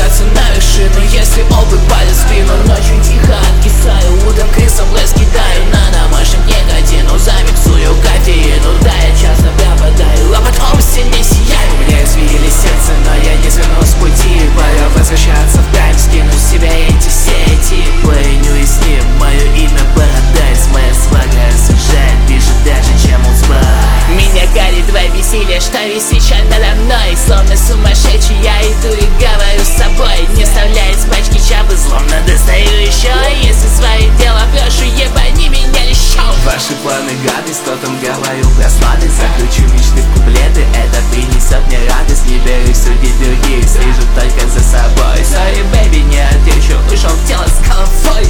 забраться на вершину, если опыт палит в спину. Ночью тихо откисаю, утром крысам лес кидаю. На домашнем никотину замиксую кофеину. Да, я часто пропадаю, а потом сильнее сияю. У меня извили сердце, но я не свернул с пути. Пора возвращаться в тайм, скину с себя эти сети. Пареню и с ним, мое имя Парадайз. Моя свага освежает, ближе даже, чем Улсбай. Меня горит твое веселье, что висит надо мной. Словно сумасшедший я иду и говорю с собой. Не вставляет с пачки чапы, словно достаю еще. Если свое дело прошу, ебани меня лещом. Ваши планы гадость, кто там говорил про сладость. Заключу мечты в куплеты, это принесет мне радость. Не берусь судить других, слежу только за собой. Sorry, baby, не отвечу, ушел в тело с головой.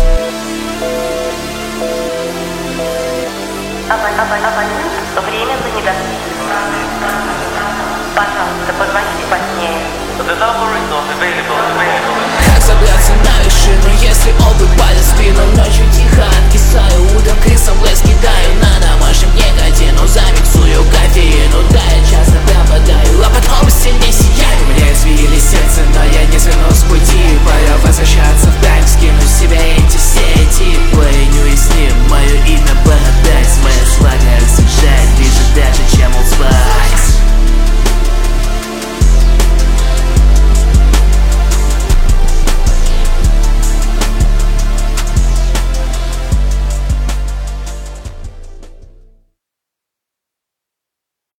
Абонент временно недоступен. Пожалуйста, позвоните позднее. The number is not available. Как забраться на вершину, если опыт палит в спину? Ночью тихо откисаю, утром крысам лес кидаю.